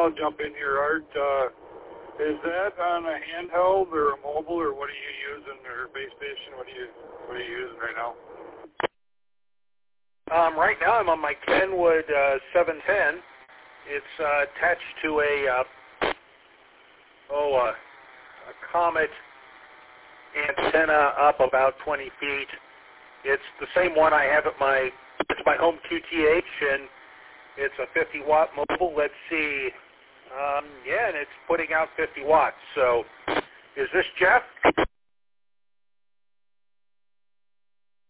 I'll jump in here, Art. Is that on a handheld or a mobile, or what are you using, or base station? What are you using right now? Right now I'm on my Kenwood 710. It's attached to a Comet antenna up about 20 feet. It's the same one I have at my home QTH, and it's a 50-watt mobile. Let's see. And it's putting out 50 watts. So is this Jeff?